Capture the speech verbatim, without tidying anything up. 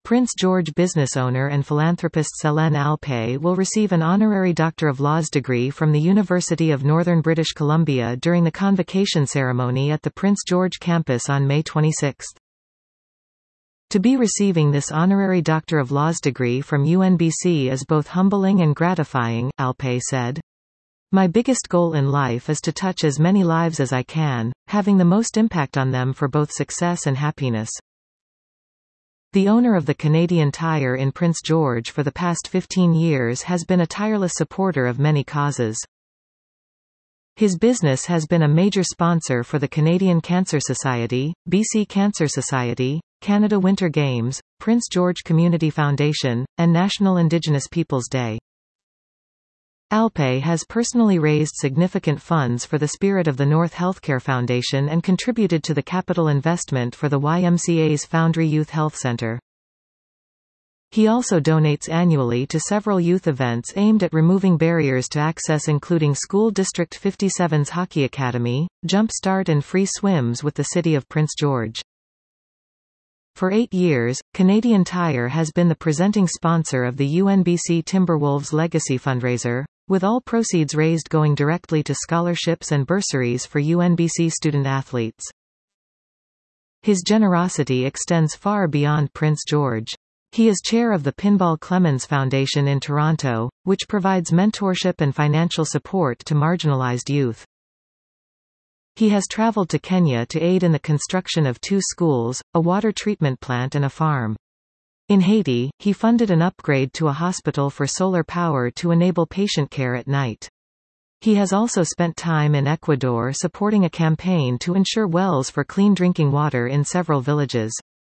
Prince George business owner and philanthropist Selen Alpay will receive an honorary Doctor of Laws degree from the University of Northern British Columbia during the convocation ceremony at the Prince George campus on May twenty-sixth. To be receiving this honorary Doctor of Laws degree from U N B C is both humbling and gratifying, Alpay said. My biggest goal in life is to touch as many lives as I can, having the most impact on them for both success and happiness. The owner of the Canadian Tire in Prince George for the past fifteen years has been a tireless supporter of many causes. His business has been a major sponsor for the Canadian Cancer Society, B C Cancer Society, Canada Winter Games, Prince George Community Foundation, and National Indigenous Peoples Day. Alpay has personally raised significant funds for the Spirit of the North Healthcare Foundation and contributed to the capital investment for the Y M C A's Foundry Youth Health Centre. He also donates annually to several youth events aimed at removing barriers to access, including School District fifty-seven's Hockey Academy, Jump Start and free swims with the City of Prince George. For eight years, Canadian Tire has been the presenting sponsor of the U N B C Timberwolves Legacy Fundraiser, with all proceeds raised going directly to scholarships and bursaries for U N B C student athletes. His generosity extends far beyond Prince George. He is chair of the Pinball Clemens Foundation in Toronto, which provides mentorship and financial support to marginalized youth. He has traveled to Kenya to aid in the construction of two schools, a water treatment plant and a farm. In Haiti, he funded an upgrade to a hospital for solar power to enable patient care at night. He has also spent time in Ecuador supporting a campaign to ensure wells for clean drinking water in several villages.